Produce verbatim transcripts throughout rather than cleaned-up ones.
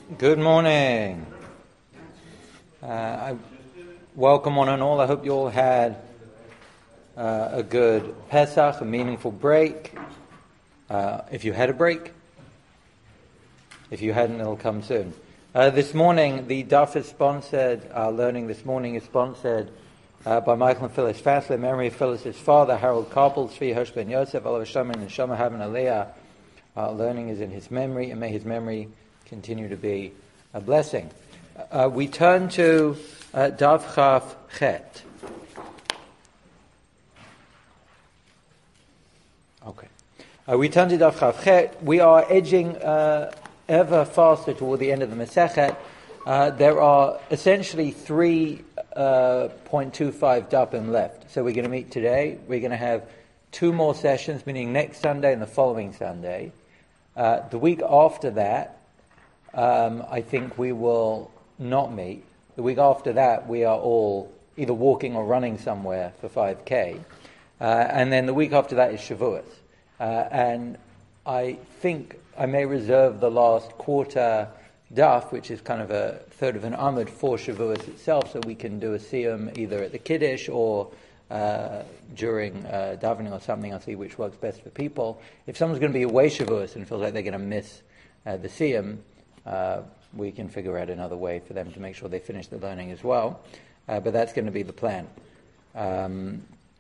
Good morning. Uh, I welcome one and all. I hope you all had uh, a good Pesach, a meaningful break. Uh, if you had a break, if you hadn't, it'll come soon. Uh, this morning, the Daf is sponsored. Our learning this morning is sponsored uh, by Michael and Phyllis Fassler. Memory of Phyllis's father, Harold Koppel, Tzvi Hirsch ben Yosef, Olav Shlomo and Shama Haben Aliyah. Our learning is in his memory, and may his memory continue to be a blessing. Uh, we turn to uh, Daf Chaf Chet. Okay. Uh, we turn to Daf Chaf Chet. We are edging uh, ever faster toward the end of the Masechet. Uh, there are essentially three point two five dapim left. So we're going to meet today. We're going to have two more sessions, meaning next Sunday and the following Sunday. Uh, the week after that, Um, I think we will not meet. The week after that, we are all either walking or running somewhere for five K. Uh, and then the week after that is Shavuos. Uh, and I think I may reserve the last quarter daf, which is kind of a third of an amud for Shavuos itself, so we can do a siyum either at the Kiddush or uh, during uh, davening or something. I'll see which works best for people. If someone's going to be away Shavuos and feels like they're going to miss uh, the siyum, Uh, we can figure out another way for them to make sure they finish the learning as well. Uh, but that's going to be the plan. Um,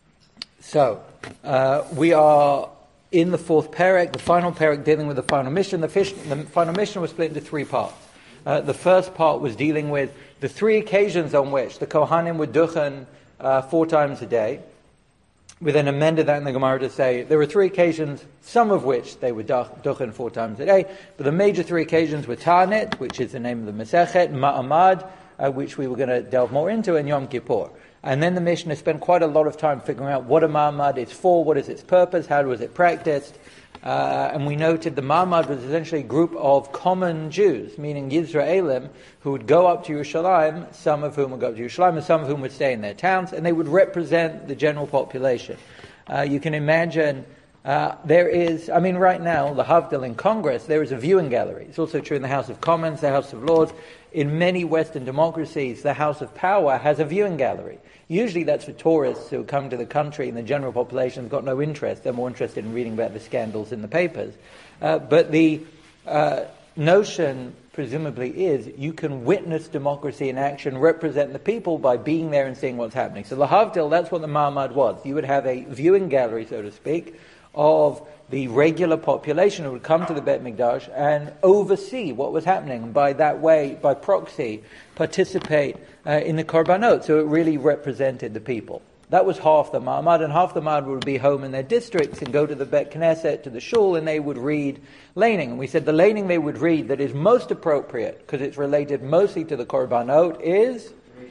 so, uh, we are in the fourth parak, the final parak dealing with the final mission. The, fish, the final mission was split into three parts. Uh, the first part was dealing with the three occasions on which the Kohanim would duchen uh, four times a day. We then amended that in the Gemara to say there were three occasions, some of which they would duchen four times a day, but the major three occasions were Ta'anit, which is the name of the Masechet, Ma'amad, uh, which we were going to delve more into, and Yom Kippur. And then the Mishnah spent quite a lot of time figuring out what a Ma'amad is for, what is its purpose, how was it practiced. Uh, and we noted the Ma'amad was essentially a group of common Jews, meaning Yisraelim, who would go up to Yerushalayim, some of whom would go up to Yerushalayim, and some of whom would stay in their towns, and they would represent the general population. Uh, you can imagine uh, there is, I mean, right now, the Havdil in Congress, there is a viewing gallery. It's also true in the House of Commons, the House of Lords. In many Western democracies, the House of Power has a viewing gallery. Usually that's for tourists who come to the country and the general population has got no interest. They're more interested in reading about the scandals in the papers. Uh, but the uh, notion, presumably, is you can witness democracy in action, represent the people by being there and seeing what's happening. So the Havdil, that's what the Ma'amad was. You would have a viewing gallery, so to speak, of the regular population who would come to the Beit Mikdash and oversee what was happening, and by that way, by proxy, participate uh, in the Korbanot. So it really represented the people. That was half the Ma'amad, and half the Ma'amad would be home in their districts and go to the Beit Knesset, to the shul, and they would read laning. And we said the laning they would read that is most appropriate, because it's related mostly to the Korbanot, is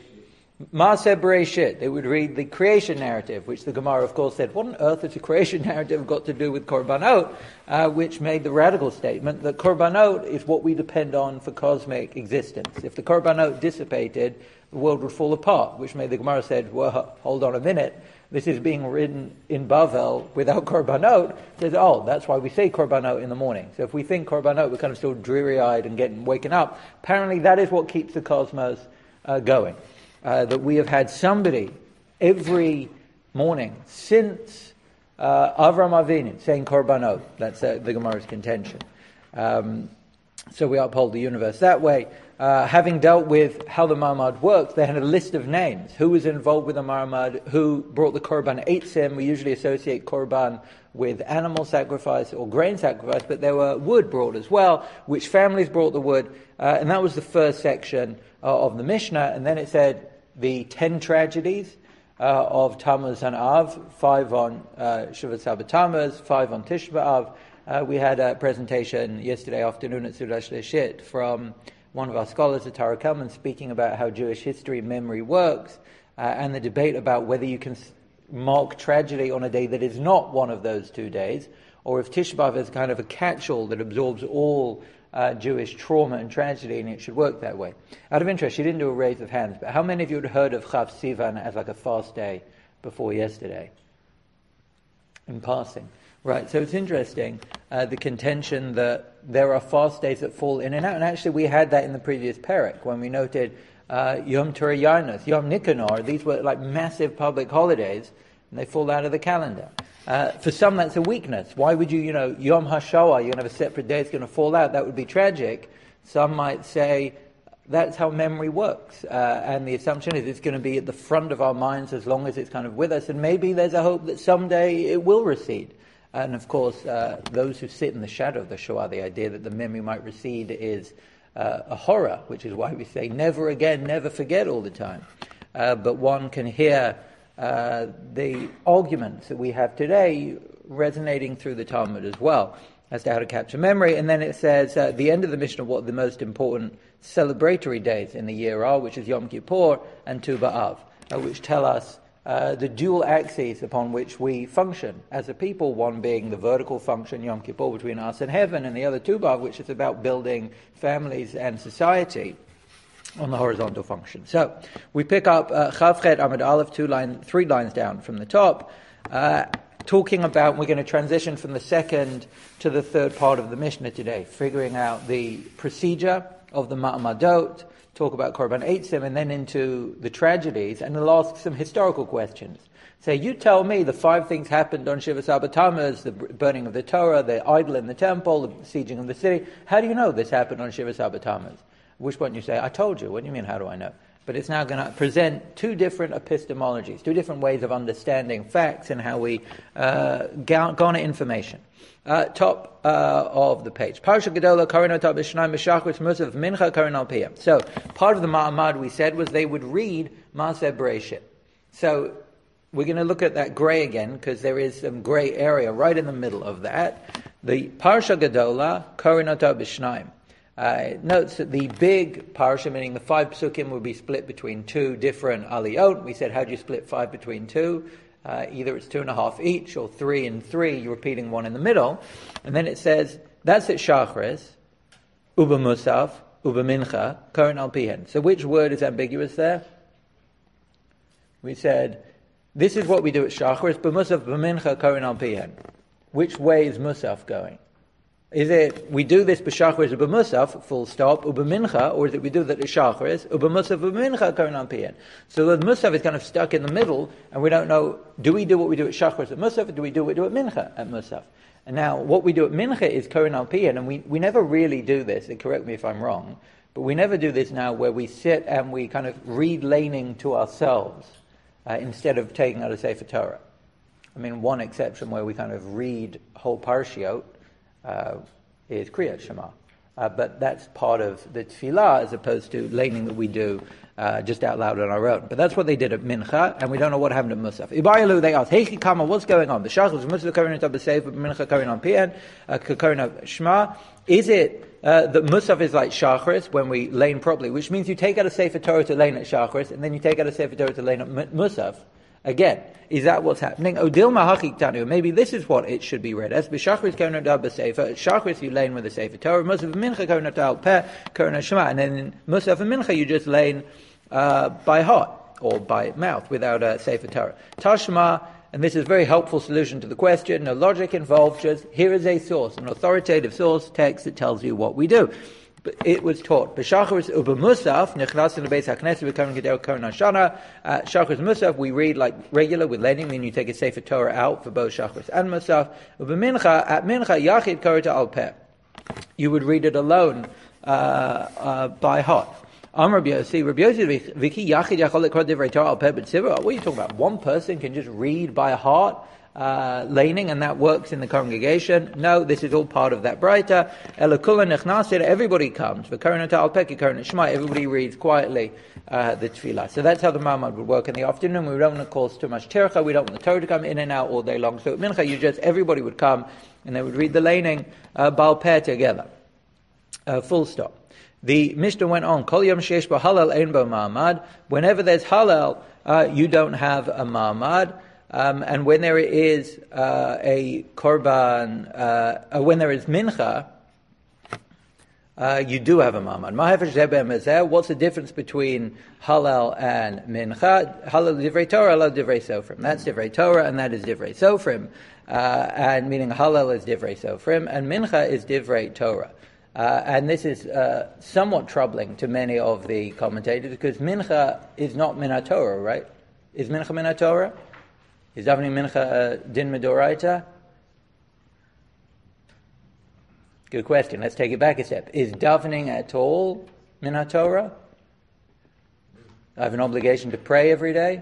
Maaseh Bereshit. They would read the creation narrative, which the Gemara, of course, said, what on earth has the creation narrative got to do with Korbanot? Uh, which made the radical statement that Korbanot is what we depend on for cosmic existence. If the Korbanot dissipated, the world would fall apart, which made the Gemara said, well, hold on a minute, this is being written in Bavel without Korbanot. It says, oh, that's why we say Korbanot in the morning. So if we think Korbanot, we're kind of still dreary-eyed and getting waking up. Apparently that is what keeps the cosmos uh, going. Uh, that we have had somebody every morning since uh, Avram Avinu saying Korbanot. That's uh, the Gemara's contention. Um, so we uphold the universe that way. Uh, having dealt with how the Ma'amad works, they had a list of names. Who was involved with the Ma'amad? Who brought the Korban Eitzim? We usually associate Korban with animal sacrifice or grain sacrifice, but there were wood brought as well. Which families brought the wood? Uh, and that was the first section uh, of the Mishnah. And then it said the ten tragedies uh, of Tammuz and Av, five on uh, Shabbat Sabbath Tammuz, five on Tisha B'Av. Uh, we had a presentation yesterday afternoon at Sudash Leshit from one of our scholars, Tara Kalman, speaking about how Jewish history memory works uh, and the debate about whether you can mark tragedy on a day that is not one of those two days, or if Tisha B'Av is kind of a catch-all that absorbs all Uh, Jewish trauma and tragedy, and it should work that way. Out of interest, she didn't do a raise of hands, but how many of you had heard of Chav Sivan as like a fast day before yesterday? In passing. Right, so it's interesting, uh, the contention that there are fast days that fall in and out. And actually we had that in the previous Perek when we noted uh, Yom Turayanus, Yom Nikanor. These were like massive public holidays and they fall out of the calendar. Uh, for some that's a weakness. Why would you, you know, Yom HaShoah, you're going to have a separate day, it's going to fall out. That would be tragic. Some might say that's how memory works. Uh, and the assumption is it's going to be at the front of our minds as long as it's kind of with us. And maybe there's a hope that someday it will recede. And of course, uh, those who sit in the shadow of the Shoah, the idea that the memory might recede is uh, a horror, which is why we say never again, never forget all the time. Uh, but one can hear uh, the arguments that we have today resonating through the Talmud as well as to how to capture memory. And then it says uh, at the end of the Mishnah what the most important celebratory days in the year are, which is Yom Kippur and Tu B'Av, uh, which tell us Uh, the dual axes upon which we function as a people, one being the vertical function, Yom Kippur, between us and heaven, and the other Tu B'Av, which is about building families and society on the horizontal function. So we pick up uh, Chavchet Amud Aleph, two line, three lines down from the top, uh, talking about, we're going to transition from the second to the third part of the Mishnah today, figuring out the procedure of the Ma'amadot, talk about Korban Eitzim, and then into the tragedies, and they'll ask some historical questions. Say, you tell me the five things happened on Shiva Saba Tammuz, the burning of the Torah, the idol in the temple, the sieging of the city. How do you know this happened on Shiva Saba Tammuz? At which point you say, I told you. What do you mean, how do I know? But it's now going to present two different epistemologies, two different ways of understanding facts and how we uh, garner information. Uh, top uh, of the page. Parsha Gedola Karinot B'Shnai Meshachris Musaf Mincha Karin Al Piyam. So part of the Ma'amad we said was they would read Maaseh Bereshit. So we're going to look at that grey again because there is some grey area right in the middle of that. The Parsha Gedola Karinot B'Shnai. Uh, it notes that the big parsha, meaning the five psukim, would be split between two different aliyot. We said, how do you split five between two? Uh, either it's two and a half each, or three and three, you're repeating one in the middle. And then it says, that's at Shachris, Uba Musaf, Uba Mincha, Karin Al Pihen. So which word is ambiguous there? We said, this is what we do at Shachris, B'Musaf, B'Mincha, Karin Al Pihen. Which way is Musaf going? Is it, we do this b'shachris u'b'musaf, full stop, u'b'mincha, or is it we do that at shachris, u'b'musaf u'b'mincha, karin al piyan? So the musaf is kind of stuck in the middle, and we don't know, do we do what we do at shachris at musaf, or do we do what we do at mincha at musaf? And now, what we do at mincha is karin al piyan, and we, we never really do this, and correct me if I'm wrong, but we never do this now where we sit and we kind of read laning to ourselves, uh, instead of taking out a Sefer Torah. I mean, one exception where we kind of read whole parshiot, Uh, is Kriyat Shema. Uh, but that's part of the tefillah as opposed to laning that we do uh, just out loud on our own. But that's what they did at Mincha, and we don't know what happened at Musaf. Ibayalu, they asked, Heichi Kama, what's going on? The Shachris, Musaf, Karin Tab B'Seif, Mincha, Karin on Piyan, Karin Shema. Is it uh, that Musaf is like Shachris when we lane properly, which means you take out a Sefer Torah to lane at Shachris, and then you take out a Sefer Torah to lane at Musaf? Again, is that what's happening? Odilma Hachiktanu. Maybe this is what it should be read as. B'Shachris Karin Tab B'Seif. Shachris you lane with the Sefer Torah. Musaf Mincha Karin Tab Peh Karin Shema. And then in Musaf and Mincha you just lane uh, by heart or by mouth without a Sefer Torah. Tashma, and this is a very helpful solution to the question. No logic involved. Just here is a source, an authoritative source text that tells you what we do. It was taught. B'Shachris u'b'Musaf nechnas in the Beis HaKnesset v'karin gedel karin hashana. Shachris Musaf we read like regular with laning. Then you take a Sefer Torah out for both Shachris and Musaf. U'b'Mincha at Mincha yachid karita al peh. You would read it alone uh, uh, by heart. Am Rabbi Yossi, Rabbi Yossi v'ki yachid yachol lekra divrei Torah al peh b'tzivur. What are you talking about? One person can just read by heart. Uh, laning, and that works in the congregation. No, this is all part of that Braita. Elakula nechnasir, everybody comes. V'karinata al peki karinat shema, everybody reads quietly uh, the tefillah. So that's how the Ma'amad would work in the afternoon. We don't want to cause too much tircha. We don't want the Torah to come in and out all day long. So at mincha, you just, everybody would come and they would read the laning uh, bal peh together. Uh, full stop. The Mishnah went on, Kol yom sheyesh bo halal ein bo ma'amad. Whenever there's halal, uh, you don't have a ma'amad. Um, and when there is uh, a korban, uh, uh, when there is mincha, uh, you do have a maman. What's the difference between Hallel and Mincha? Hallel Divrei Torah, Hallel Divrei Sofrim. That's Divrei Torah, and that is Divrei Sofrim. Uh, and meaning Hallel is Divrei Sofrim, and Mincha is Divrei Torah. Uh, and this is uh, somewhat troubling to many of the commentators, because Mincha is not Min HaTorah, right? Is Mincha Min HaTorah? Is davening Mincha uh, Din Midoraita? Good question. Let's take it back a step. Is davening at all Min HaTorah? I have an obligation to pray every day?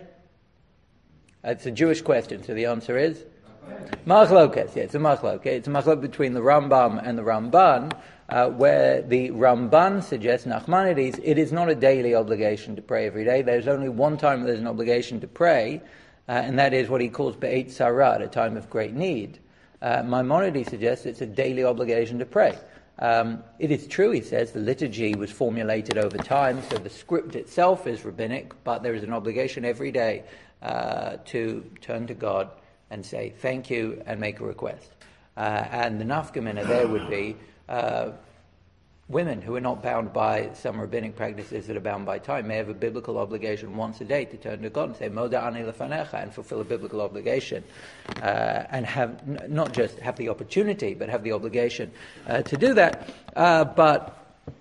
It's a Jewish question, so the answer is? Machlokes. Yeah, it's a machlok. It's a machlok between the Rambam and the Ramban, uh, where the Ramban suggests, Nachmanides, it is not a daily obligation to pray every day. There's only one time there's an obligation to pray, uh, and that is what he calls Be'et Sarah, a time of great need. Uh, Maimonides suggests it's a daily obligation to pray. Um, it is true, he says, the liturgy was formulated over time, so the script itself is rabbinic, but there is an obligation every day uh, to turn to God and say thank you and make a request. Uh, and the nafkamina there would be uh, women who are not bound by some rabbinic practices that are bound by time may have a biblical obligation once a day to turn to God and say Moda ani lefanecha, and fulfill a biblical obligation, uh, and have n- not just have the opportunity but have the obligation uh, to do that. Uh, but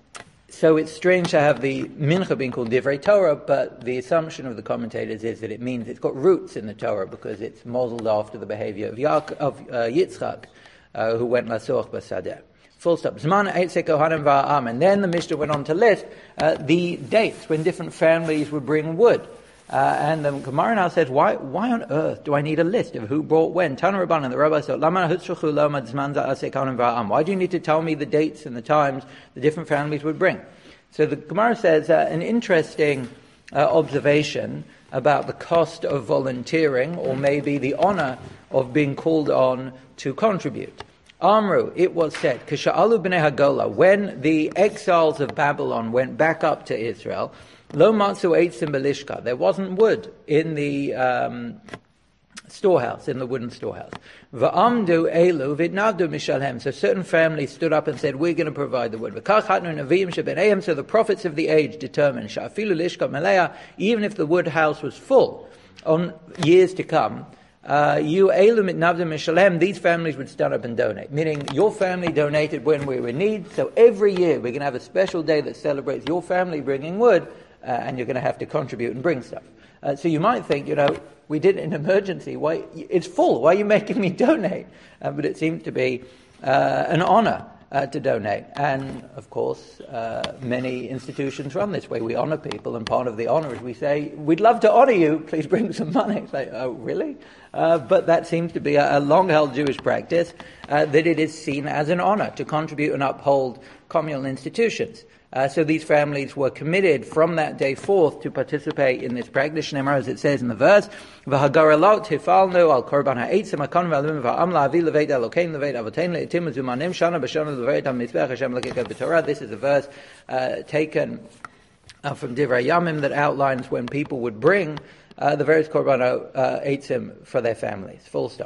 so it's strange to have the mincha being called Divrei Torah, but the assumption of the commentators is that it means it's got roots in the Torah because it's modeled after the behavior of, Yaak- of uh, Yitzchak, uh, who went lasoch basadeh. Full stop. Zman Eitzei Kohanim Va'am. And then the Mishnah went on to list uh, the dates when different families would bring wood. Uh, and the Gemara now says, why why on earth do I need a list of who brought when? Tana Rabban, and the Rabbi said, Lama Hutzruchu Loma Zman Za'asei Kohanim Va'am. Why do you need to tell me the dates and the times the different families would bring? So the Gemara says uh, an interesting uh, observation about the cost of volunteering, or maybe the honor of being called on to contribute. Amru, it was said, Kisha'alu b'nei Hagola, when the exiles of Babylon went back up to Israel, Lo matzu eitzim belishka, there wasn't wood in the um, storehouse, in the wooden storehouse. Va'amdu elu v'itnavdu mishalhem, so certain families stood up and said, we're going to provide the wood. V'kach hatnu neviim shebeneim, so the prophets of the age determined, sha'afilu lishka melea, even if the wood house was full on years to come, Uh, you elum it navdim mishalem, these families would stand up and donate. Meaning, your family donated when we were in need, so every year we're going to have a special day that celebrates your family bringing wood, uh, and you're going to have to contribute and bring stuff. Uh, so you might think, you know, we did it in emergency. Why? It's full. Why are you making me donate? Uh, but it seems to be uh, an honor uh, to donate. And, of course, uh, many institutions run this way. We honor people, and part of the honor is we say, we'd love to honor you, please bring some money. It's like, oh, really? Uh, but that seems to be a, a long-held Jewish practice, uh, that it is seen as an honor to contribute and uphold communal institutions. Uh, so these families were committed from that day forth to participate in this practice. Shneimar, as it says in the verse, "V'hagaralot tifalnu al korban ha'etzim hakon v'alim v'am la'avi levet Elokein levet avotein le'itim uzumanim shana b'shana levet ha'mizbech Hashem lekeket b'Torah." This is a verse uh, taken uh, from Divrei Yamim that outlines when people would bring Uh, the various korban uh, eitzim for their families. Full stop.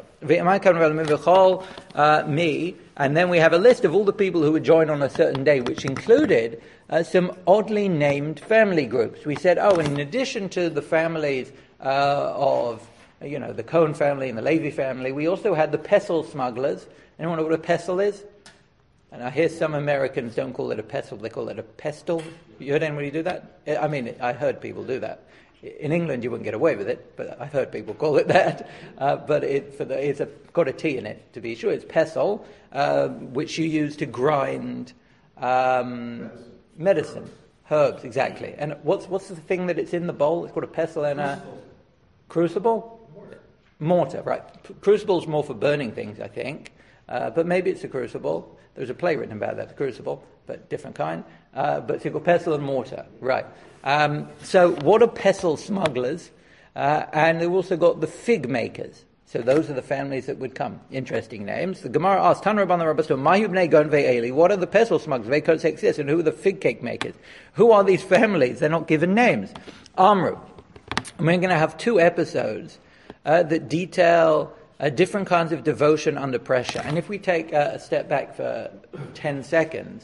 Uh, me, and then we have a list of all the people who would join on a certain day, which included uh, some oddly named family groups. We said, oh, in addition to the families uh, of, you know, the Cohen family and the Levi family, we also had the pestle smugglers. Anyone know what a pestle is? And I hear some Americans don't call it a pestle, they call it a pestle. You heard anybody do that? I mean, I heard people do that. In England, you wouldn't get away with it, but I've heard people call it that. Uh, but it, for the, it's a, got a T in it, to be sure. It's pestle, uh, which you use to grind um, medicine, herbs, exactly. And what's what's the thing that it's in the bowl? It's called a pestle and a crucible? Mortar. Mortar, right. Crucible's more for burning things, I think. Uh, but maybe it's a crucible. There's a play written about that, the crucible, but different kind. Uh, but it's called pestle and mortar, right. Um, so what are pestle smugglers? Uh, and they've also got the fig makers. So those are the families that would come. Interesting names. The Gemara asks, Tan Rabban the Rabbis, Mahu bnei Gon ve'eli, what are the pestle smugglers? Ve'kot exist, and who are the fig cake makers? Who are these families? They're not given names. Amru. And we're going to have two episodes uh, that detail uh, different kinds of devotion under pressure. And if we take uh, a step back for ten seconds,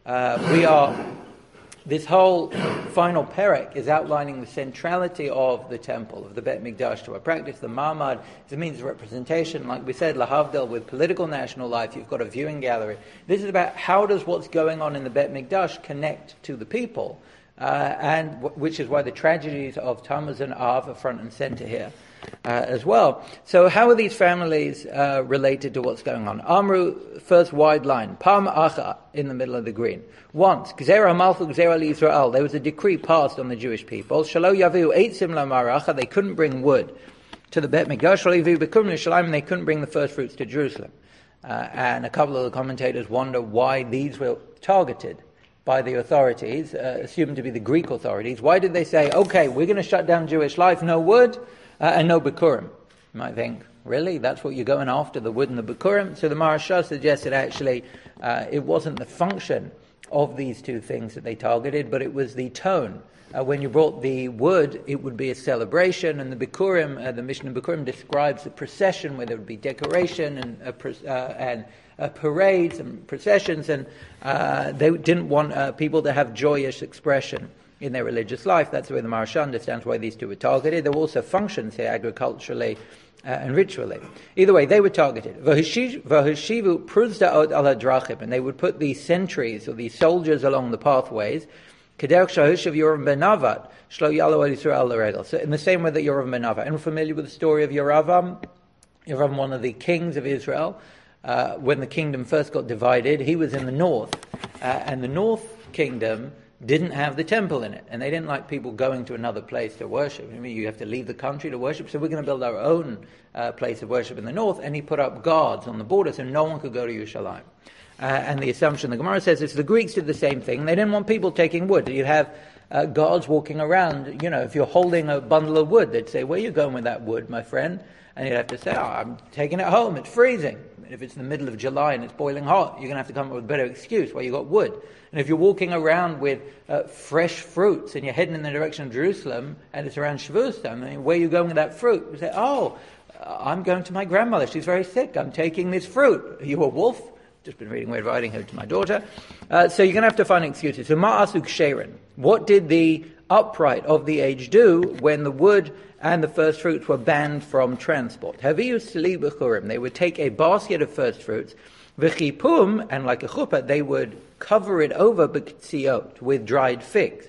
Uh, we are, this whole final perek is outlining the centrality of the temple, of the Bet Mikdash to our practice. The Ma'amad is a means of representation. Like we said, lahavdil, with political national life, you've got a viewing gallery. This is about how does what's going on in the Bet Mikdash connect to the people, uh, and w- which is why the tragedies of Tammuz and Av are front and center here. Uh, as well. So how are these families uh, related to what's going on? Amru, first wide line, Pam Acha, in the middle of the green. Once, Gzera Malchu Gzera Yisrael, there was a decree passed on the Jewish people. Shalo Yavu, eight similar Maracha, they couldn't bring wood to the Bet Mikdash. Shalo Yavu Bekum Yerushalayim, they couldn't bring the first fruits to Jerusalem. Uh, and a couple of the commentators wonder why these were targeted by the authorities, uh, assumed to be the Greek authorities. Why did they say, okay, we're going to shut down Jewish life, no wood, Uh, and no Bikurim? You might think, really? That's what you're going after, the wood and the Bikurim? So the Maharsha suggested actually uh, it wasn't the function of these two things that they targeted, but it was the tone. Uh, when you brought the wood, it would be a celebration, and the Bikurim, uh, the Mishnah Bikurim describes the procession where there would be decoration and uh, uh, and uh, parades and processions, and uh, they didn't want uh, people to have joyous expression in their religious life. That's the way the Maharsha understands why these two were targeted. There were also functions here, agriculturally uh, and ritually. Either way, they were targeted. V'hashivu pruzda'ot al hadrachim, and they would put these sentries, or these soldiers, along the pathways. Kederach shahushav Yoram ben Navat, shlo yalo al Yisrael l'regel. So in the same way that Yoram ben Navat. Anyone familiar with the story of Yoravam? Yoravam, one of the kings of Israel. Uh, when the kingdom first got divided, he was in the north, uh, and the north kingdom didn't have the temple in it, and they didn't like people going to another place to worship. I mean, you have to leave the country to worship, so we're going to build our own uh, place of worship in the north, and he put up guards on the border so no one could go to Yerushalayim. Uh, and the assumption, the Gemara says, is the Greeks did the same thing. They didn't want people taking wood. You'd have uh, guards walking around. You know, if you're holding a bundle of wood, they'd say, where are you going with that wood, my friend? And you'd have to say, oh, I'm taking it home, it's freezing. If it's in the middle of July and it's boiling hot, you're going to have to come up with a better excuse why you got wood. And if you're walking around with uh, fresh fruits and you're heading in the direction of Jerusalem and it's around Shavuos time, I mean, where are you going with that fruit? You say, oh, I'm going to my grandmother. She's very sick. I'm taking this fruit. Are you a wolf? Just been reading Red Riding Hood to my daughter. Uh, so you're going to have to find excuses. So ma'asuk sherin. What did the upright of the age do when the wood and the first fruits were banned from transport? Haviyu sli b'churim. They would take a basket of first fruits, v'chipum, and like a chuppah, they would cover it over b'ktziot, with dried figs,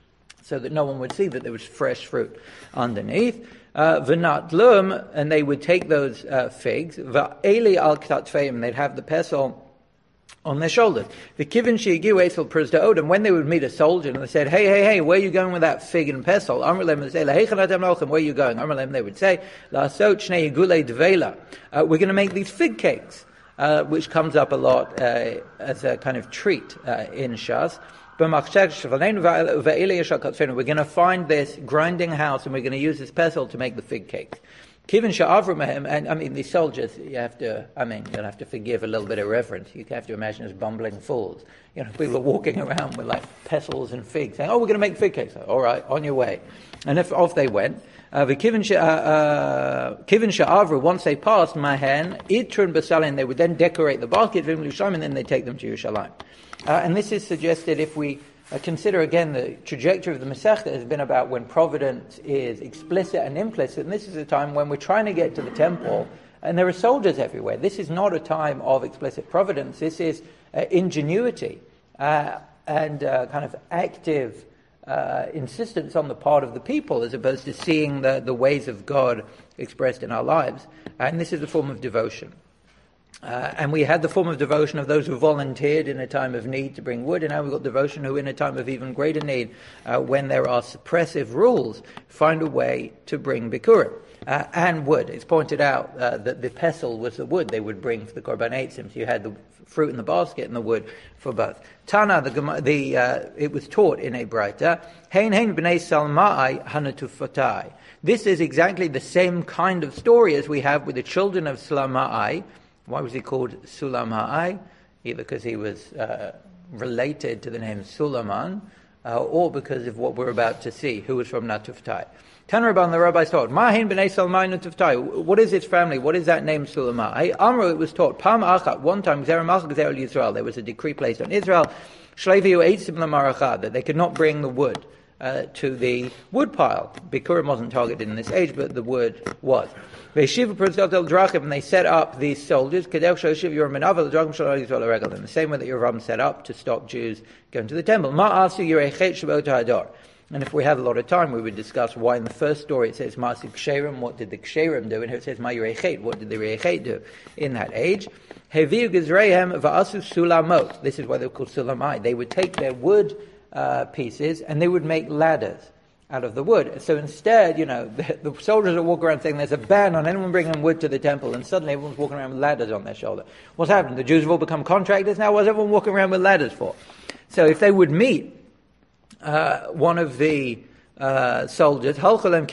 so that no one would see that there was fresh fruit underneath. Uh, v'natlum, and they would take those uh, figs, v'eli al ktatfeim, they'd have the pestle on their shoulders. The kivin she'igiu esel pruzda, and when they would meet a soldier and they said, hey, hey, hey, where are you going with that fig and pestle? Amrlem would say, where are you going? Amrlem, they would say, la'asot shnei yigulei dveila. We're going to make these fig cakes, uh, which comes up a lot uh, as a kind of treat uh, in Shas. We're going to find this grinding house and we're going to use this pestle to make the fig cakes. Kivin sha'avrum, and I mean, these soldiers, you have to, I mean, you'll have to forgive a little bit of reverence. You have to imagine as bumbling fools. You know, people are walking around with like pestles and figs, saying, oh, we're going to make fig cakes. All right, on your way. And if off they went. Uh, the Kivin sha'avru, once they passed Mahen, Itrun Basalin, they would then decorate the basket, and then they take them to Yerushalayim. Uh, and this is suggested if we Uh, consider again the trajectory of the Masechta has been about when providence is explicit and implicit, and this is a time when we're trying to get to the temple and there are soldiers everywhere. This is not a time of explicit providence. This is uh, ingenuity uh, and uh, kind of active uh, insistence on the part of the people as opposed to seeing the, the ways of God expressed in our lives. And this is a form of devotion. Uh, and we had the form of devotion of those who volunteered in a time of need to bring wood, and now we've got devotion who in a time of even greater need, uh, when there are suppressive rules, find a way to bring bikurim. Uh, and wood. It's pointed out uh, that the pestle was the wood they would bring for the korban eitzim. So you had the fruit in the basket and the wood for both. Tana, the, the uh, it was taught in a braita, Hein hein b'nei salmai hanatufatai. This is exactly the same kind of story as we have with the children of Salamai. Why was he called Sulam Ha'ai? Either because he was uh, related to the name Sulaman, uh, or because of what we're about to see, who was from Natuftai. Tanraban, the rabbis taught, Mahin b'nei Salmai Natuftai. What is his family? What is that name Sulamai? Amru, it was taught, Pam Achat, one time, Zera Malchak Zera Yisrael. There was a decree placed on Israel. Shleiviu eitzim l'maracha, that they could not bring the wood uh, to the wood pile. Bikurim wasn't targeted in this age, but the wood was. And they set up these soldiers in the same way that Yerovam set up to stop Jews going to the temple. And if we had a lot of time, we would discuss why in the first story it says Ma'aseh Ksherim, what did the Ksherim do, and here it says Ma'yurei, what did the Reichet do in that age. Heviu Gizreihem va'asu sulamot. This is why they're called sulamai. They would take their wood uh, pieces and they would make ladders out of the wood. So instead, you know, the, the soldiers would walk around saying there's a ban on anyone bringing wood to the temple, and suddenly everyone's walking around with ladders on their shoulder. What's happened? The Jews have all become contractors now? What's everyone walking around with ladders for? So if they would meet uh, one of the uh, soldiers, they'd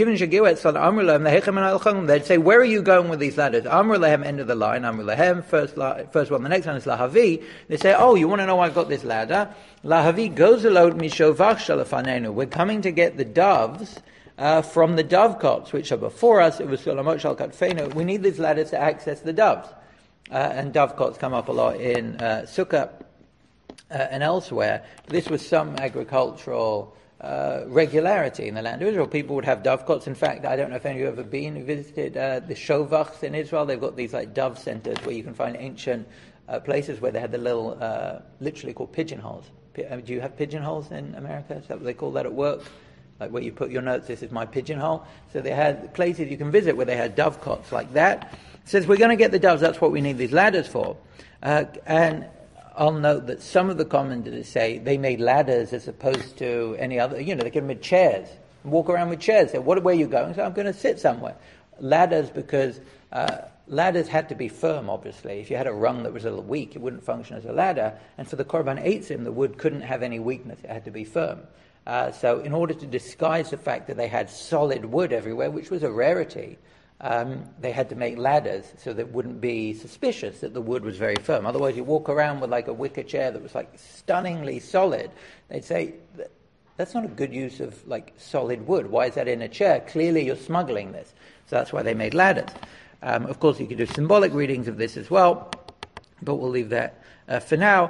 say, where are you going with these ladders? Amr lehem, end of the line, Amr lehem, first, first one, the next one is lahavi. They say, oh, you want to know why I've got this ladder? Lahavi goes alone mishovach shalafanenu. We're coming to get the doves uh, from the dovecots, which are before us. It was sulamot shal katfenu. We need these ladders to access the doves. Uh, and dovecots come up a lot in uh, Sukkah uh, and elsewhere. This was some agricultural Uh, regularity in the land of Israel. People would have dovecots. In fact, I don't know if any of you have ever been and visited uh, the Shovachs in Israel. They've got these like dove centers where you can find ancient uh, places where they had the little, uh, literally called pigeonholes. P- uh, do you have pigeonholes in America? Is that what they call that at work? Like where you put your notes, this is my pigeonhole. So they had places you can visit where they had dovecots like that. It says, we're going to get the doves, that's what we need these ladders for. Uh, and I'll note that some of the commentators say they made ladders as opposed to any other, you know, they could have made chairs, walk around with chairs. Say, what, where are you going? So I'm going to sit somewhere. Ladders, because uh, ladders had to be firm, obviously. If you had a rung that was a little weak, it wouldn't function as a ladder. And for the Korban Eitzim, the wood couldn't have any weakness. It had to be firm. Uh, so in order to disguise the fact that they had solid wood everywhere, which was a rarity, Um, they had to make ladders so that it wouldn't be suspicious that the wood was very firm. Otherwise, you walk around with like a wicker chair that was like stunningly solid. They'd say, that's not a good use of like solid wood. Why is that in a chair? Clearly, you're smuggling this. So that's why they made ladders. Um, of course, you could do symbolic readings of this as well, but we'll leave that uh, for now.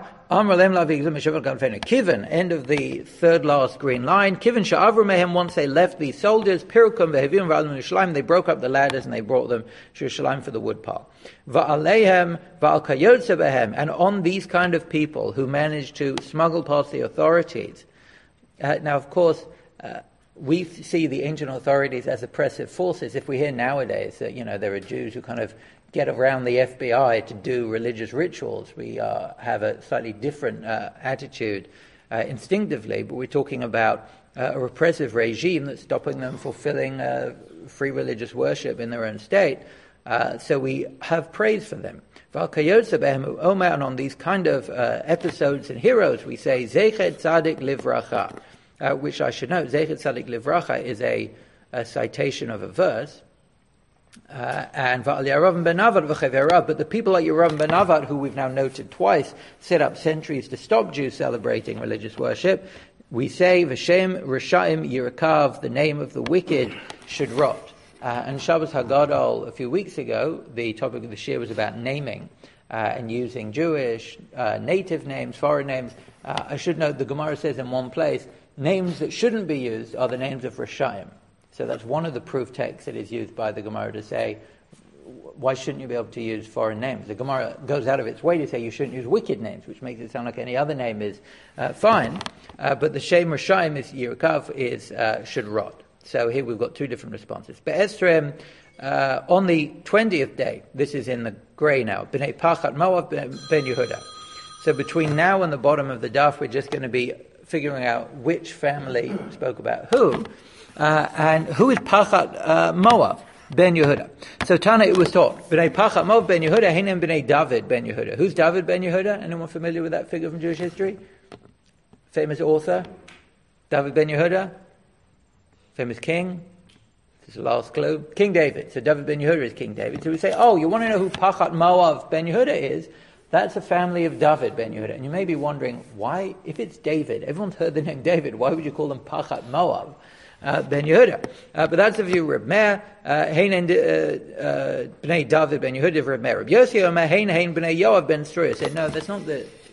Kivan, end of the third last green line. Kivan sha'avru mehem, once they left these soldiers, pirukum vehevim v'alum Yerushalayim, they broke up the ladders and they brought them to Yerushalayim for the woodpile. Va'aleihem va'al kayotze behem, and on these kind of people who managed to smuggle past the authorities. Uh, now, of course, uh, we see the ancient authorities as oppressive forces. If we hear nowadays that, you know, there are Jews who kind of get around the F B I to do religious rituals, we uh, have a slightly different uh, attitude uh, instinctively, but we're talking about uh, a repressive regime that's stopping them fulfilling uh, free religious worship in their own state. Uh, so we have praise for them. And on these kind of uh, episodes and heroes, we say, Zechet Tzadik Livracha, uh, which I should note, Zechet Tzadik Livracha is a, a citation of a verse. Uh, and but the people like Yerovam ben Nevat, who we've now noted twice, set up sentries to stop Jews celebrating religious worship. We say, V'shem Rishaim Yirakav, the name of the wicked should rot. Uh, and Shabbos Hagadol, a few weeks ago, the topic of the Shir was about naming uh, and using Jewish uh, native names, foreign names. Uh, I should note, the Gemara says in one place, names that shouldn't be used are the names of Rishaim. So that's one of the proof texts that is used by the Gemara to say, why shouldn't you be able to use foreign names? The Gemara goes out of its way to say you shouldn't use wicked names, which makes it sound like any other name is uh, fine. Uh, but the Shem Rishaim is Yirakav, is uh, should rot. So here we've got two different responses. Be'esrem, uh, on the twentieth day, this is in the grey now, B'nai Pachat Moav Ben Yehuda. So between now and the bottom of the daf, we're just going to be figuring out which family spoke about who. Uh, and who is Pachat uh, Moav ben Yehuda? So Tana, it was taught, B'nai Pachat Moav ben Yehuda, Hinem B'nai David ben Yehuda. Who's David ben Yehuda? Anyone familiar with that figure from Jewish history? Famous author? David ben Yehuda? Famous king? This is the last clue. King David. So David ben Yehuda is King David. So we say, oh, you want to know who Pachat Moav ben Yehuda is? That's a family of David ben Yehuda. And you may be wondering, why, if it's David, everyone's heard the name David, why would you call them Pachat Moav Uh, ben Yehuda? Uh, but that's the view of Reb Meir. Hein hein Bnei David ben Yehuda of Reb Meir. Reb Yossi Omer hein hein Bnei Yoav ben Tzruya said, no, that's not the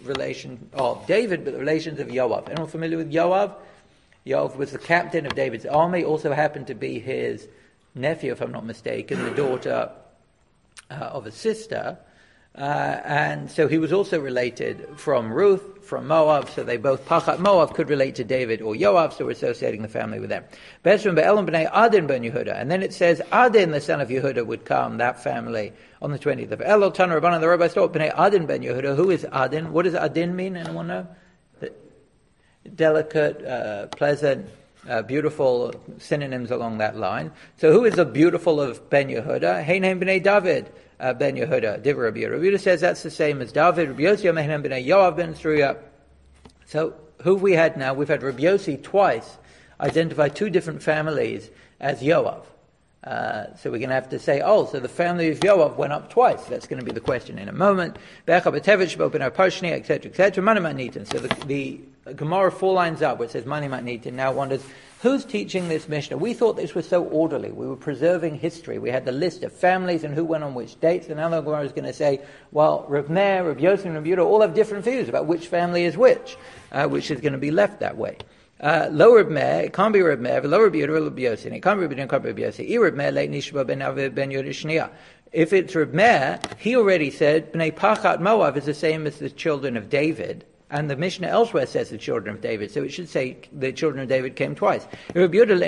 relation of David, but the relations of Yoav. Anyone familiar with Yoav? Yoav was the captain of David's army, also happened to be his nephew, if I'm not mistaken, the daughter uh, of a sister. Uh, and so he was also related from Ruth, from Moab, so they both, Pachat Moab could relate to David or Yoav, so we're associating the family with them. Bezrim be'elam b'nei Adin ben Yehuda, and then it says Adin, the son of Yehuda, would come, that family, on the twentieth of Elul. Tana Rabbanan, the rabbis taught b'nei Adin ben Yehuda. Who is Adin? What does Adin mean? Anyone know? The delicate, uh, pleasant, uh, beautiful, synonyms along that line. So who is the beautiful of Ben Yehuda? Heinem b'nei David. Uh, Ben Yehuda, Div Rabbi Yehuda. Rabbi Yehuda says that's the same as David. Rabbi Yossi Mehenem b'nei Yoav ben Tzruya. So who have we had now? We've had Rabbi Yossi twice identify two different families as Yoav. Uh, so we're going to have to say, oh, so the family of Yoav went up twice. That's going to be the question in a moment. Be'echa b'tevet shbo b'nar Parshni, et cetera, et cetera. Mani matnitin. So the, the Gemara four lines up where it says Mani matnitin now wonders, who's teaching this Mishnah? We thought this was so orderly. We were preserving history. We had the list of families and who went on which dates. And now the Gemara is going to say, well, Rav Meir, Rav Yossi, and Rav Yehuda all have different views about which family is which, uh, which is going to be left that way. Uh, low Rav Meir, it can't be Rav Meir, low Rav Yehuda or Rav Yossi, and it can't be Rav Yehuda, can't be Rav Yossi. I Rav Meir, leit nishba ben Aviv ben Yehuda Shniya. If it's Rav Meir, he already said, Bnei Pachat Moab is the same as the children of David. And the Mishnah elsewhere says the children of David, so it should say the children of David came twice. And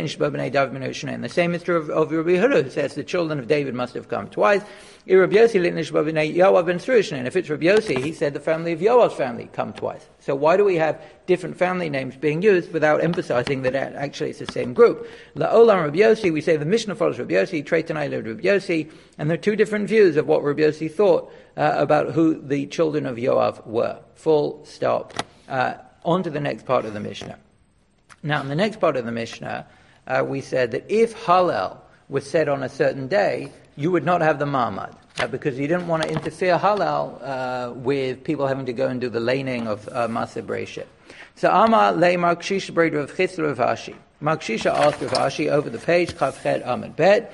the same is true of, of Rabbi Yehuda, who says the children of David must have come twice. And if it's Rabbi Yossi, he said the family of Yoav's family come twice. So why do we have different family names being used without emphasizing that actually it's the same group? La'olam Rabbi Yossi, we say the Mishnah follows Rabbi Yossi, Treitanai Rabbi Yossi, and there are two different views of what Rabbi Yossi thought uh, about who the children of Yoav were. Full stop. Uh, on to the next part of the Mishnah. Now, in the next part of the Mishnah, uh, we said that if Hallel was said on a certain day, you would not have the Ma'amad, uh, because you didn't want to interfere Hallel uh, with people having to go and do the laning of uh, Maaseh Breshit. So, Amar le Markshisha Breda of Chisra of Ashi. Markshisha asked Rav Ashi over the page, Chavchet Amud Bet,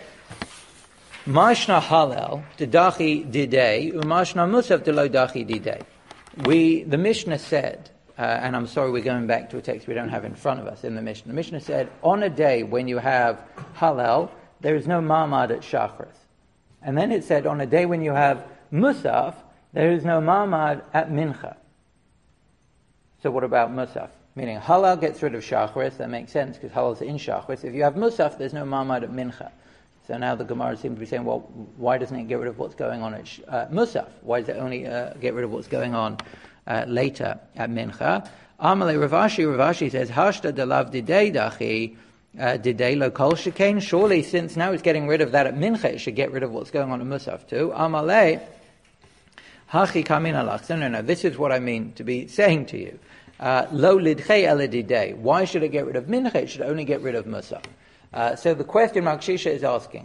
Mashna Hallel, Didachi Didei, Umashna Musaf Delo Dachi Didei. We, the Mishnah said, uh, and I'm sorry we're going back to a text we don't have in front of us in the Mishnah. The Mishnah said, on a day when you have Hallel, there is no Ma'amad at Shachris. And then it said, on a day when you have Musaf, there is no Ma'amad at Mincha. So what about Musaf? Meaning Hallel gets rid of Shachris, that makes sense because Hallel's in Shachris. If you have Musaf, there's no Ma'amad at Mincha. So now the Gemara seems to be saying, well, why doesn't it get rid of what's going on at uh, Musaf? Why does it only uh, get rid of what's going on uh, later at Mincha? Amalei Rav Ashi, Rav Ashi says, Hashta delav didei dachi, didei lo kol shekain. Surely, since now it's getting rid of that at Mincha, it should get rid of what's going on at Musaf too. Amalei hachi kamin alach. No, no, no. This is what I mean to be saying to you. Lo lidchei ele didei. Why should it get rid of Mincha? It should only get rid of Musaf. Uh, so the question Markshisha is asking,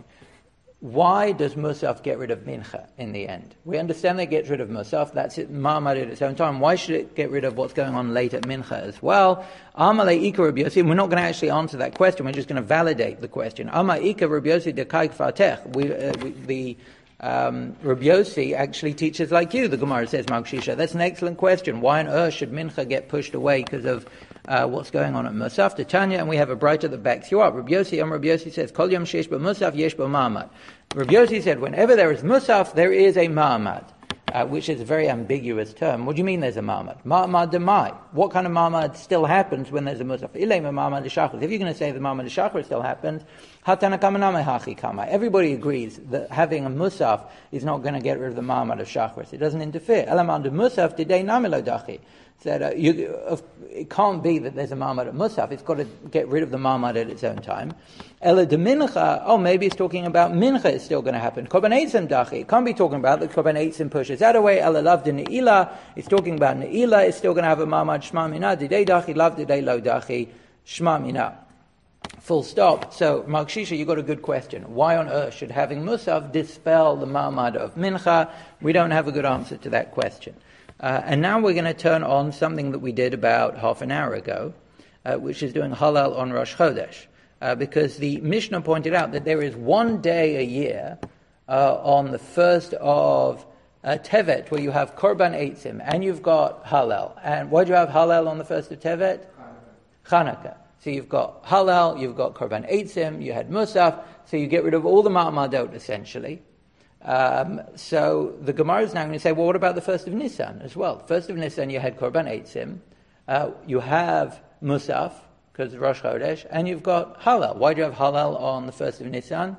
why does Musaf get rid of Mincha in the end? We understand that it gets rid of Musaf, that's it, Ma'amad at its own time. Why should it get rid of what's going on late at Mincha as well? Amalei Ika Rabbi Yossi, we're not going to actually answer that question, we're just going to validate the question. Amalei Ika Rabbi Yossi de Kaik Fatech. We, uh, we, the um, Rabbi Yossi actually teaches like you, the Gemara says, Markshisha. That's an excellent question. Why on earth should Mincha get pushed away because of Uh, what's going on at Musaf, to Tanya, and we have a brighter that backs you up. Rabbi Yossi, um, Rabbi Yossi says, Kol yom shesh bo Musaf, yesh bo Ma'amad. Rabbi Yossi said, whenever there is Musaf, there is a Ma'amad, uh, which is a very ambiguous term. What do you mean there's a Ma'amad? Ma'amad demai. What kind of Ma'amad still happens when there's a Musaf? Ilay Ma'amad d'shachris. If you're going to say the Ma'amad d'shachris still happens, Hatana kamaname hachi kamai. Everybody agrees that having a Musaf is not going to get rid of the Ma'amad of shachris. It doesn't interfere. Elamad de Musaf didei namilo dachi. Said uh, you, uh, it can't be that there's a Ma'amad at Musaf. It's got to get rid of the Ma'amad at its own time. Ela de Mincha, oh, maybe it's talking about Mincha is still going to happen. Korban Eitzim dachi. It can't be talking about that Korban Eitzim pushes that away. Ela lav de Ne'ilah. It's talking about Ne'ilah. It's still going to have a Ma'amad Shma Mina. Didei dachi, lav didei lo dachi, Shma Mina. Full stop. So, Markshisha, you got a good question. Why on earth should having Musaf dispel the Ma'amad of Mincha? We don't have a good answer to that question. Uh, and now we're going to turn on something that we did about half an hour ago, uh, which is doing Hallel on Rosh Chodesh. Uh, because the Mishnah pointed out that there is one day a year uh, on the first of uh, Tevet, where you have Korban Eitzim, and you've got Hallel. And why do you have Hallel on the first of Tevet? Chanukah. So you've got Hallel, you've got Korban Eitzim, you had Musaf, so you get rid of all the Ma'amadot, essentially. Um, so the Gemara is now going to say, well, what about the first of Nisan as well? First of Nisan, you had Korban Eitzim, uh, you have Musaf, because of Rosh Chodesh, and you've got Hallel. Why do you have Hallel on the first of Nisan?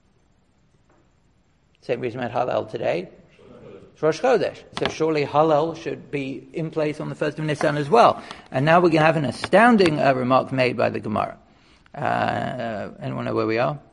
Same reason we had Hallel today. It's Rosh Chodesh. So surely Hallel should be in place on the first of Nisan as well. And now we're going to have an astounding uh, remark made by the Gemara. Uh, anyone know where we are?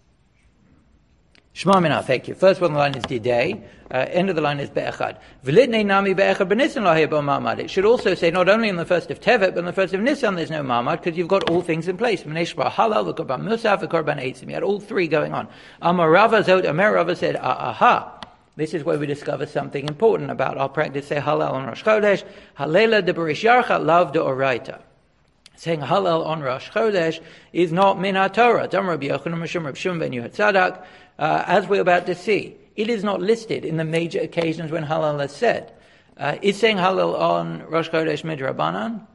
Shema Minah, thank you. First one on the line is Didei. Uh, end of the line is Be'echad. V'lidnei nami be'echad b'Nisan lahei bo ma'amad. It should also say not only on the first of Tevet, but on the first of Nisan there's no ma'amad, because you've got all things in place. V'nei shbar halal, the korban musaf, the korban eitzim. You had all three going on. Amar Rava zot, Amar Rava said, ah, aha. This is where we discover something important about our practice. Say halal on Rosh Chodesh, halela de berish yarcha, lav de oraita. Saying halal on Rosh Chodesh is not min ha-Torah. Dam Rabbi Yochanan Mishum Rabbi Shimon ben Yehotzadok. Uh, as we're about to see, it is not listed in the major occasions when halal is said. Uh, is saying halal on Rosh Chodesh midrabanan?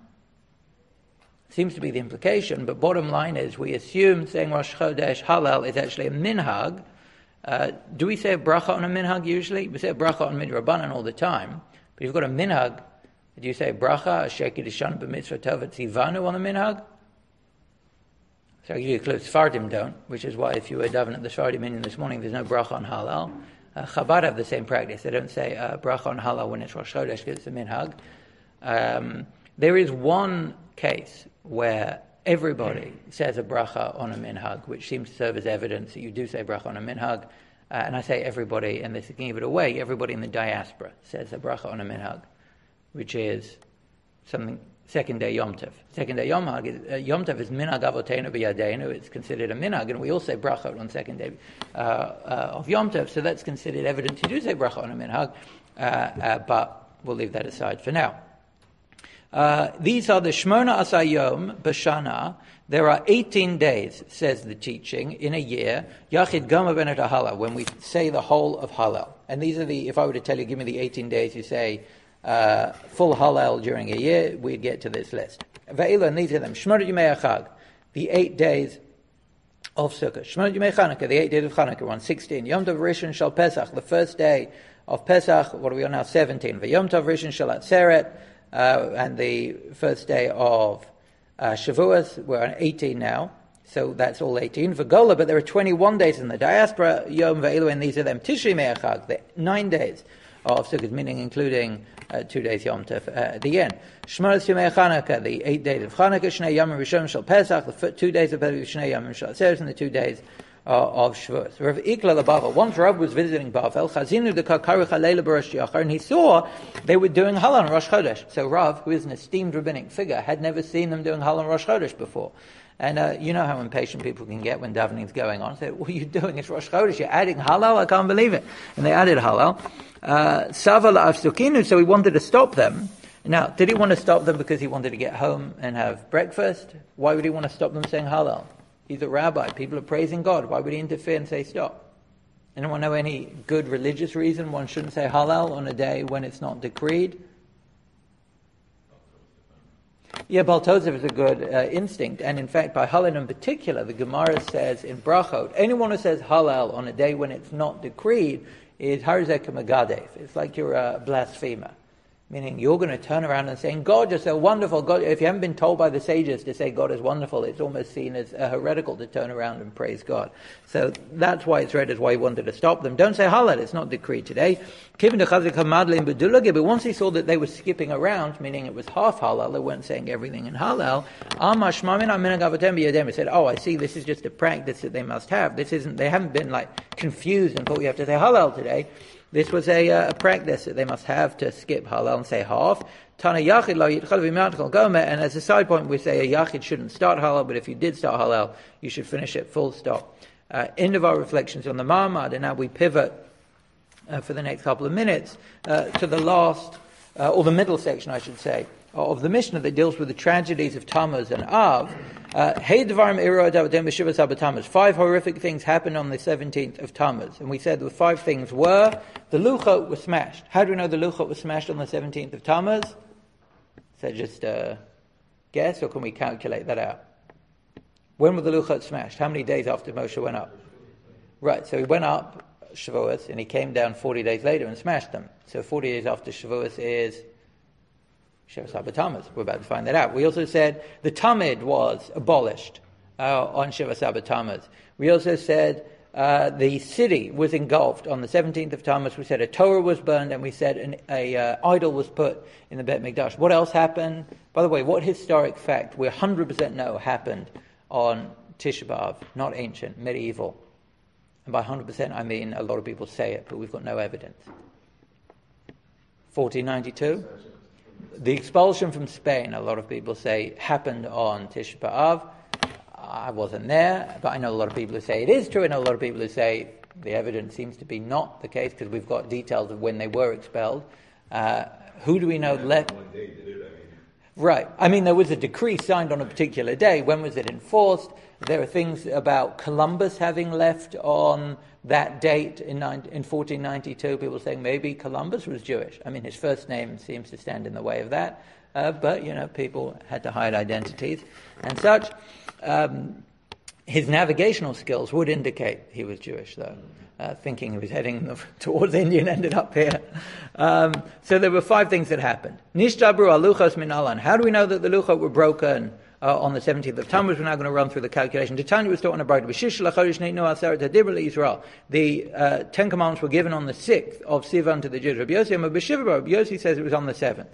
Seems to be the implication, but bottom line is we assume saying Rosh Chodesh halal is actually a minhag. Uh, do we say a bracha on a minhag usually? We say a bracha on midrabanan all the time, but if you've got a minhag, do you say bracha, a sheki d'shan b'mitzvah tovat tzivanu on a minhag? So I give you a clue, Sfardim don't, which is why if you were davening at the Sfardim Minyan this morning, there's no bracha on halal. Uh, Chabad have the same practice. They don't say uh, bracha on halal when it's Rosh Chodesh because it's a minhag. Um, there is one case where everybody says a bracha on a minhag, which seems to serve as evidence that you do say bracha on a minhag. Uh, and I say everybody, and this can give it away, everybody in the diaspora says a bracha on a minhag, which is something... Second day Yom Tov. Second day Yom, uh, Yom Tov is minhag avoteinu b'yadeinu. It's considered a minhag, and we all say bracha on second day uh, uh, of Yom Tov. So that's considered evidence. You do say bracha on a minhag, uh, uh, but we'll leave that aside for now. Uh, these are the Shmona Asar Yom b'Shana. There are eighteen days, says the teaching, in a year. Yachid Gama Benet Halal, when we say the whole of Halal. And these are the. If I were to tell you, give me the eighteen days, you say. Uh, full halal during a year, we'd get to this list. Ve'ila, and these are them. Shmona Yimei Chag, the eight days of Sukkot. Shmona Yimei Chanukah, the eight days of Chanukah, one sixteen. Yom Tov Rishon Shal Pesach, the first day of Pesach, what are we on now? seventeen. Ve'yom Tov Rishon Shal Atzeret, uh, and the first day of uh, Shavuos, we're on eighteen now. So that's all eighteen. V'gola, but there are twenty-one days in the diaspora. Yom Ve'elu, and these are them. Tishri Me'achag, the nine days of Sukkot, meaning including uh, two days Yom Tov uh, at the end. Shmonas Yomei Chanukah, the eight days of Chanukah. Shnei Yamim Rishon Shel Pesach, the two days of Pesach. Shnei Yamim Shel Atzeres, and the two days uh, of Shavuos. Rav Ikla Bavel. Once Rav was visiting Bavel, Chazinu de Kakaru Chalela B'Rosh Yachar, and he saw they were doing Halal on Rosh Chodesh. So Rav, who is an esteemed rabbinic figure, had never seen them doing Halal on Rosh Chodesh before. And uh, you know how impatient people can get when davening's going on. Say, what are you doing? It's Rosh Chodesh. You're adding halal? I can't believe it. And they added halal. Sava la'afsukinu, so he wanted to stop them. Now, did he want to stop them because he wanted to get home and have breakfast? Why would he want to stop them saying halal? He's a rabbi. People are praising God. Why would he interfere and say stop? Anyone know any good religious reason one shouldn't say halal on a day when it's not decreed? Yeah, Baltozef is a good uh, instinct, and in fact, by halal in particular, the Gemara says in Brachot, anyone who says halal on a day when it's not decreed is harzek megadef. It's like you're a blasphemer, meaning you're going to turn around and saying, God, you're so wonderful. God, if you haven't been told by the sages to say God is wonderful, it's almost seen as uh, heretical to turn around and praise God. So that's why it's read as why he wanted to stop them. Don't say halal, it's not decreed today. But once he saw that they were skipping around, meaning it was half halal, they weren't saying everything in halal, he said, oh, I see, this is just a practice that they must have. This isn't, they haven't been like confused and thought we have to say halal today. This was a, uh, a practice that they must have to skip halal and say half. Tana yachid lo yitchal v'imad goma, and as a side point, we say a yachid shouldn't start halal, but if you did start halal, you should finish it full stop. Uh, end of our reflections on the Ma'amad, and now we pivot uh, for the next couple of minutes uh, to the last, uh, or the middle section, I should say, of the Mishnah that deals with the tragedies of Tammuz and Av. Uh, five horrific things happened on the seventeenth of Tammuz. And we said the five things were, the Luchot was smashed. How do we know the Luchot was smashed on the seventeenth of Tammuz? Is that just a guess, or can we calculate that out? When were the Luchot smashed? How many days after Moshe went up? Right, so he went up, Shavuos, and he came down forty days later and smashed them. So forty days after Shavuos is Shivas HaB'Tammuz. We're about to find that out. We also said the Tamid was abolished uh, on Shivas HaB'Tammuz. We also said uh, the city was engulfed on the seventeenth of Tammuz. We said a Torah was burned, and we said an a, uh, idol was put in the Bet Mikdash. What else happened? By the way, what historic fact we one hundred percent know happened on Tisha B'Av, not ancient, medieval? And by one hundred percent I mean a lot of people say it, but we've got no evidence. fourteen ninety-two? The expulsion from Spain, a lot of people say, happened on Tisha B'Av. I wasn't there, but I know a lot of people who say it is true, and a lot of people who say the evidence seems to be not the case, because we've got details of when they were expelled. Uh, who do we know left? Right. I mean, there was a decree signed on a particular day. When was it enforced? There are things about Columbus having left on that date in, in fourteen ninety-two. People saying maybe Columbus was Jewish. I mean, his first name seems to stand in the way of that. Uh, but, you know, people had to hide identities and such. Um, his navigational skills would indicate he was Jewish, though. Uh, thinking he was heading towards India and ended up here. Um, so there were five things that happened. Nishtabru aluchos min alan. How do we know that the luchot were broken uh, on the seventeenth of Tammuz? We're now going to run through the calculation. Titania was taught on a bride. The uh, Ten Commandments were given on the sixth of Sivan to the Jews. Rabbi Yossi, Rabbi Yossi says it was on the seventh.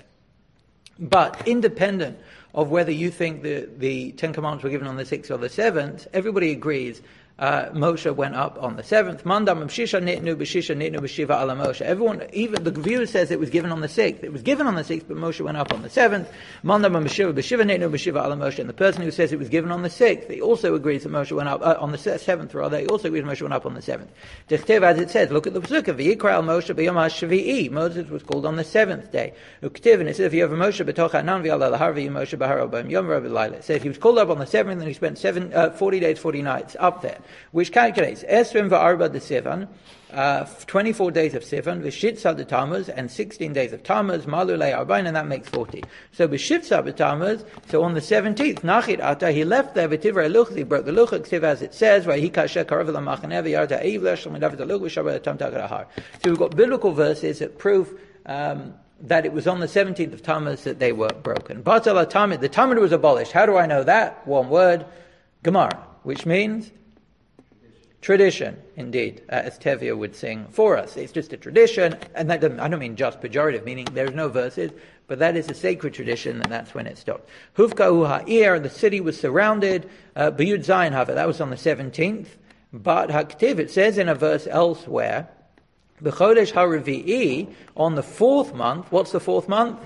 But independent of whether you think the, the Ten Commandments were given on the sixth or the seventh, everybody agrees Uh, Moshe went up on the seventh. Mandam Shisha Nitnu B'Shisha Nitnu B'Shiva Ala Moshe. Everyone, even the viewer says it was given on the sixth. It was given on the sixth, but Moshe went up on the seventh. Mandam B'Shiva B'Shiva Nitnu B'Shiva Ala Moshe. And the person who says it was given on the sixth, he also agrees that Moshe went up uh, on the seventh. Rather, he also agrees Moshe went up on the seventh. Dichtev, as it says, look at the pasuk of V'Yikra Al Moshe B'Yom HaShavi'i. Moses was called on the seventh day. Uktiv, and it says, V'Yov Moshe B'Toch Hanan V'Yal Al Har V'Yom Moshe B'Har B'Yom Yom Rav L'Layla. It says he was called up on the seventh, and he spent seven, uh, forty days, forty nights up there, which calculates Esrim v'arba de Sivan, uh, twenty-four days of Sivan, v'shitza de Tammuz, and sixteen days of Tammuz, malulei arbain, and that makes forty. So b'shitza b'Tammuz, so on the seventeenth, nachit ata, he left there, v'tivra luch, he broke the luch, ksiv as it says, v'hi kasher karav l'machaneh, v'yarta eiv l'sh, l'medav the luch, v'shabar l'tam tagarahar. So we've got biblical verses that prove um, that it was on the seventeenth of Tammuz that they were broken. Batal Tamid, the Talmud was abolished. How do I know that? One word, Gemara, which means tradition, indeed, uh, as Tevye would sing for us. It's just a tradition, and that doesn't, I don't mean just pejorative, meaning there's no verses, but that is a sacred tradition, and that's when it stopped. Hufka ha'ir, the city was surrounded, uh, B'yud Zayin Hava, that was on the seventeenth, but Haktiv, it says in a verse elsewhere, B'chodesh ha'revi'i, on the fourth month, what's the fourth month?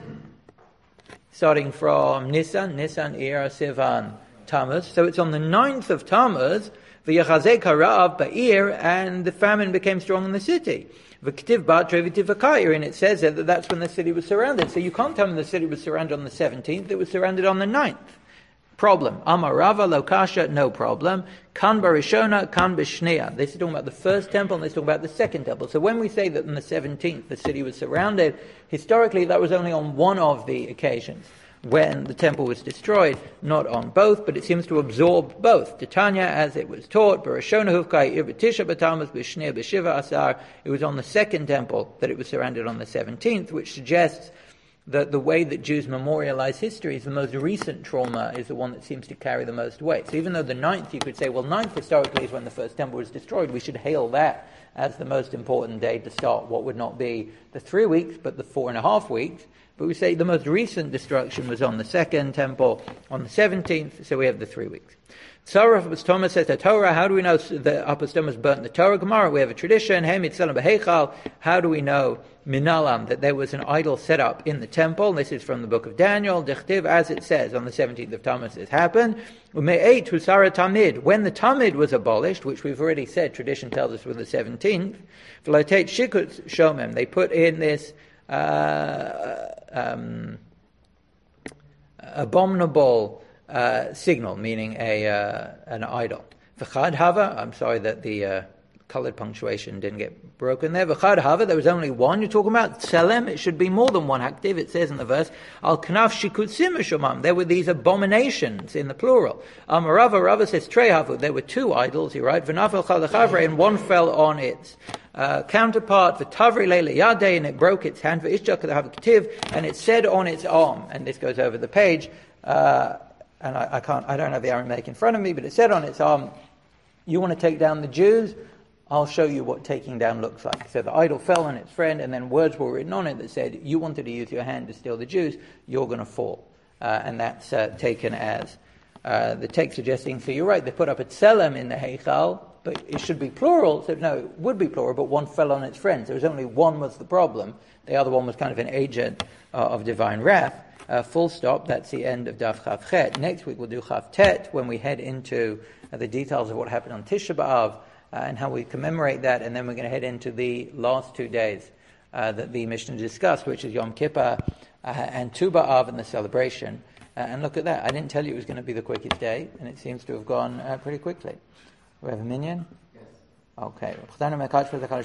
Starting from Nisan, Nisan, Iyar, Sivan, Tammuz, so it's on the ninth of Tammuz, V'yachazek ha'ra'av ba'ir, and the famine became strong in the city. V'ktiv ba'trei v'tivakayir, and it says that that's when the city was surrounded. So you can't tell me the city was surrounded on the seventeenth, it was surrounded on the ninth. Problem. Amar Rava Lokasha, no problem. Kan barishona, kan b'shneya. This is talking about the first temple, and this is talking about the second temple. So when we say that on the seventeenth the city was surrounded, historically that was only on one of the occasions when the temple was destroyed, not on both, but it seems to absorb both. Titania, as it was taught, Barashona Hufkai Irbatisha Batamas B'Shnei B'Shiva Asar, it was on the second temple that it was surrounded on the seventeenth, which suggests that the way that Jews memorialize history is the most recent trauma is the one that seems to carry the most weight. So even though the ninth, you could say, well, ninth historically is when the first temple was destroyed, we should hail that as the most important day to start what would not be the three weeks, but the four and a half weeks. But we say the most recent destruction was on the second temple, on the seventeenth, so we have the three weeks. Sarah Thomas says the Torah, how do we know the Apostomus burnt the Torah? Gemara, we have a tradition. How do we know Minalam, that there was an idol set up in the temple? This is from the book of Daniel. Dechtiv, as it says, on the seventeenth of Tammuz this happened. Ume'eit Husara Tamid, when the Tamid was abolished, which we've already said, tradition tells us was the seventeenth. V'lotet Shikut Shomem, they put in this Uh, um, abominable uh, signal, meaning a uh, an idol. V'chad hava, I'm sorry that the uh, colored punctuation didn't get broken there. V'chad hava, there was only one. You're talking about tselem, it should be more than one haktiv. It says in the verse, al knaf shikutzim shumam. There were these abominations in the plural. Amarava, Rava says trehavu. There were two idols. You're right. V'nafel chalachavre, and one fell on its uh, counterpart. V'tavri leile yadei, and it broke its hand. V'ishchak k'tiv, and it said on its arm. And this goes over the page. Uh, and I, I can't. I don't have the Aramaic in front of me, but it said on its arm, "You want to take down the Jews? I'll show you what taking down looks like." So the idol fell on its friend, and then words were written on it that said, "You wanted to use your hand to steal the Jews, you're going to fall." Uh, and that's uh, taken as uh, the text suggesting, so you're right, they put up a tselem in the Heichal, but it should be plural. So no, it would be plural, but one fell on its friends. There was only one was the problem. The other one was kind of an agent uh, of divine wrath. Uh, full stop, that's the end of Daf Chav Chet. Next week we'll do Chav Tet, when we head into uh, the details of what happened on Tisha B'Av, Uh, and how we commemorate that, and then we're going to head into the last two days uh, that the Mishnah discussed, which is Yom Kippur uh, and Tu B'Av and the celebration. Uh, and look at that. I didn't tell you it was going to be the quickest day, and it seems to have gone uh, pretty quickly. We have a minyan? Yes. Okay.